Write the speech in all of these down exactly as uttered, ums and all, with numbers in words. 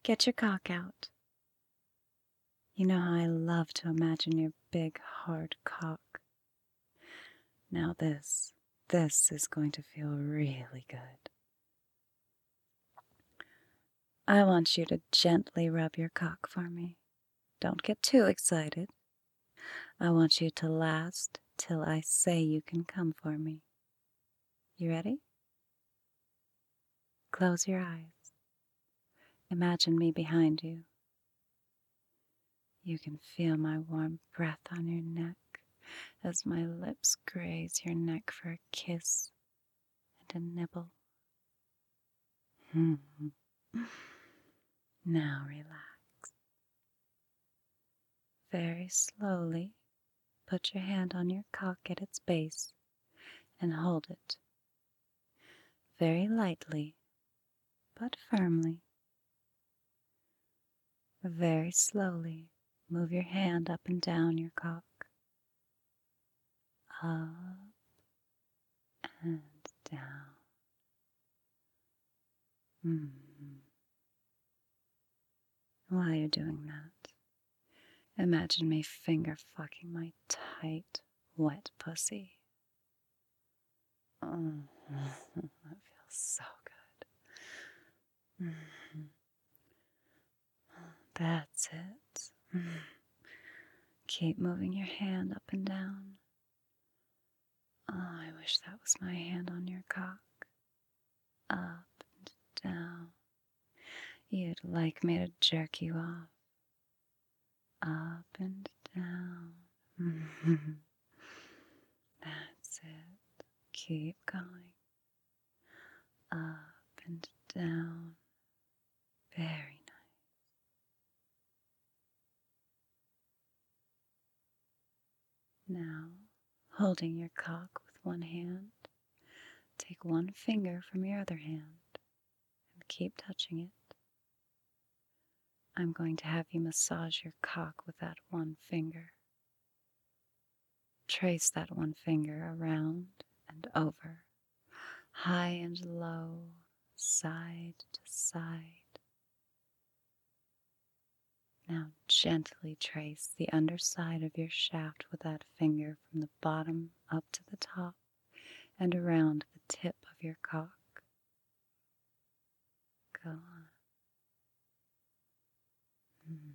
Get your cock out. You know how I love to imagine your big, hard cock. Now this, this is going to feel really good. I want you to gently rub your cock for me. Don't get too excited. I want you to last till I say you can come for me. You ready? Close your eyes. Imagine me behind you. You can feel my warm breath on your neck as my lips graze your neck for a kiss and a nibble. Now relax. Very slowly, put your hand on your cock at its base and hold it. Very lightly, but firmly. Very slowly, move your hand up and down your cock. Up and down. Mm. While you're doing that, imagine me finger fucking my tight, wet pussy. Oh, that feels so good. Mm. That's it. Mm. Keep moving your hand up and down. Oh, I wish that was my hand on your cock. Up and down. You'd like me to jerk you off. Up and down. That's it. Keep going. Up and down. Very nice. Now, holding your cock with one hand, take one finger from your other hand and keep touching it. I'm going to have you massage your cock with that one finger. Trace that one finger around and over, high and low, side to side. Now gently trace the underside of your shaft with that finger from the bottom up to the top and around the tip of your cock. Go on. Mm.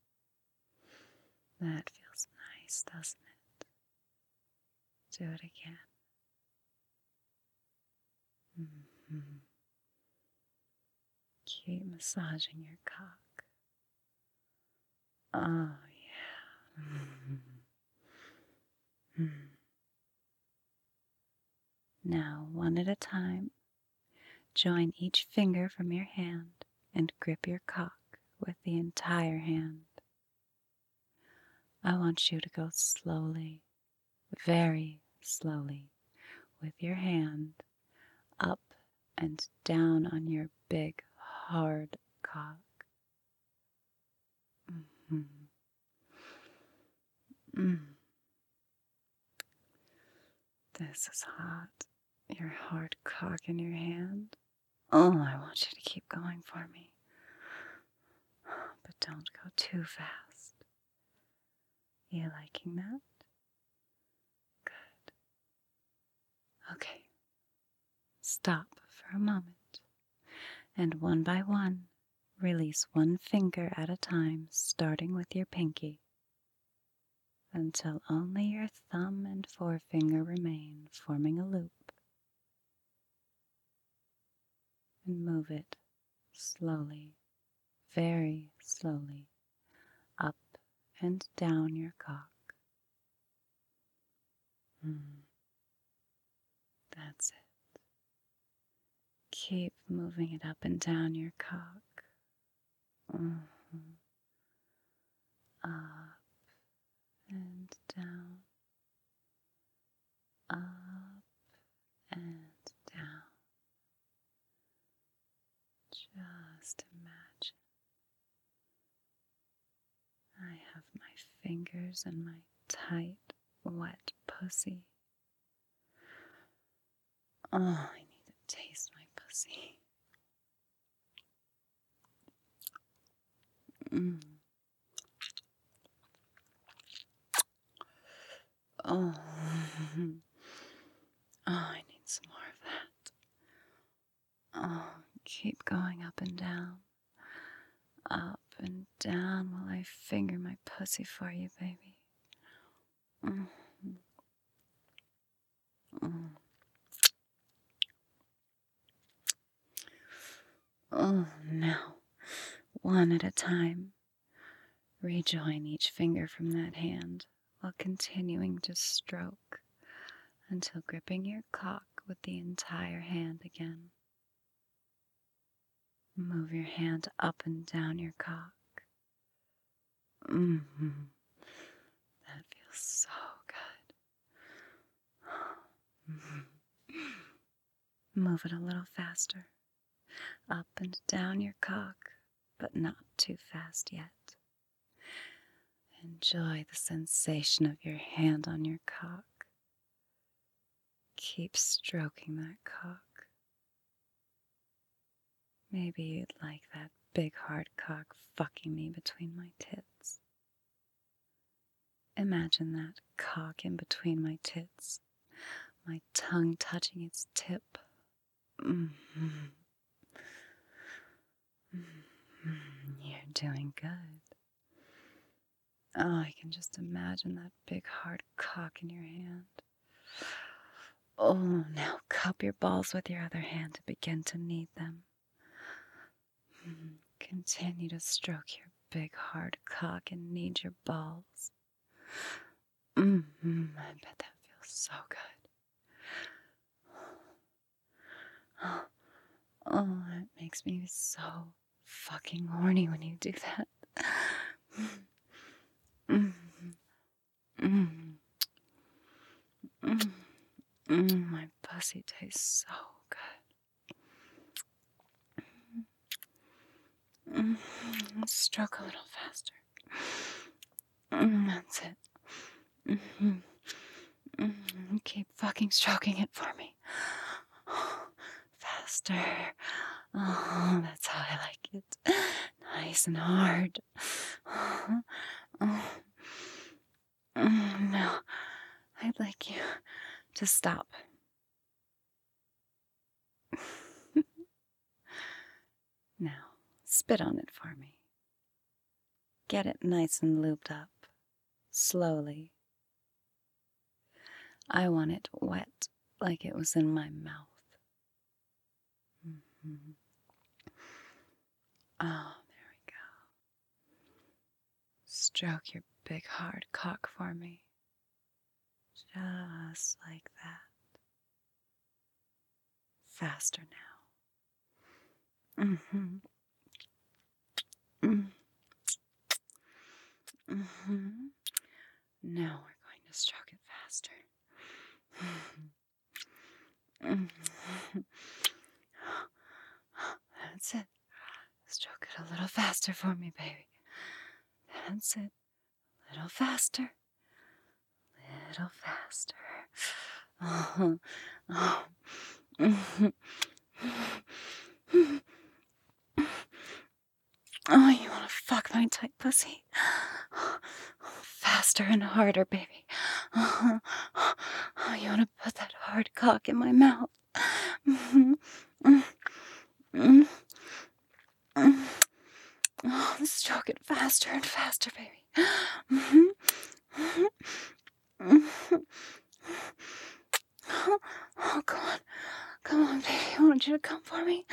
That feels nice, doesn't it? Do it again. Mm-hmm. Keep massaging your cock. Oh, yeah. Mm-hmm. Now, one at a time, join each finger from your hand and grip your cock with the entire hand. I want you to go slowly, very slowly, with your hand up and down on your big, hard cock. Mm-hmm. Mm. This is hot. Your hard cock in your hand. Oh, I want you to keep going for me. But don't go too fast. You liking that? Good. Okay. Stop for a moment. And one by one, release one finger at a time, starting with your pinky, until only your thumb and forefinger remain, forming a loop. And move it slowly, very slowly, up and down your cock. Mm. That's it. Keep moving it up and down your cock. Mm-hmm. Up and down. Up and down. Just imagine I have my fingers and my tight, wet pussy. Oh, I need to taste my pussy. Mm. Oh. Oh, I need some more of that. Oh, keep going up and down. Up and down while I finger my pussy for you, baby. Mm. Mm. Oh, now, one at a time, rejoin each finger from that hand while continuing to stroke until gripping your cock with the entire hand again. Move your hand up and down your cock. Mm-hmm. That feels so good. Mm-hmm. Move it a little faster. Up and down your cock, but not too fast yet. Enjoy the sensation of your hand on your cock. Keep stroking that cock. Maybe you'd like that big hard cock fucking me between my tits. Imagine that cock in between my tits, my tongue touching its tip. Mm-hmm. Mm-hmm. You're doing good. Oh, I can just imagine that big hard cock in your hand. Oh, now cup your balls with your other hand to begin to knead them. Mm, continue to stroke your big hard cock and knead your balls. Mm-hmm. I bet that feels so good. Oh, oh, it makes me so fucking horny when you do that. Mm, mm, mm, mm, my pussy tastes so good. Mm, stroke a little faster. Mm, that's it. Mm-hmm. Mm-hmm. Keep fucking stroking it for me. Faster. Oh, that's how I like it. Nice and hard. Oh. Now, I'd like you to stop. Now, spit on it for me. Get it nice and lubed up. Slowly. I want it wet, like it was in my mouth. Mm-hmm. Oh, there we go. Stroke your big hard cock for me. Just like that. Faster now. Mm-hmm. Mm-hmm. Mm-hmm. Now we're going to stroke it faster. Mm-hmm. That's it. Stroke it a little faster for me, baby. That's it. A little faster. Little faster. Oh, oh. Oh, you want to fuck my tight pussy? Faster and harder, baby. Oh, you want to put that hard cock in my mouth? Oh, stroke it faster and faster, baby. Oh, come on. Come on, baby. I want you to come for me.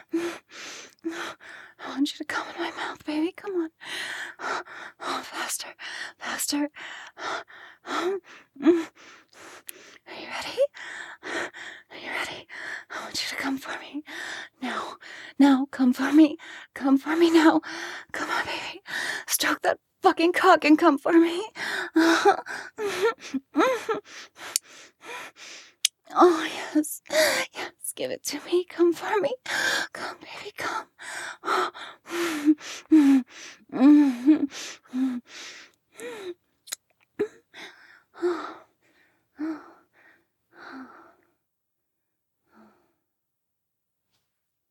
I want you to come in my mouth, baby. Come on. Oh, faster. Faster. Are you ready? Are you ready? I want you to come for me. Now. Now, come for me. Come for me now. Come on, baby. Stroke that fucking cock and come for me. Oh, yes. Yes, give it to me. Come for me. Come, baby, come.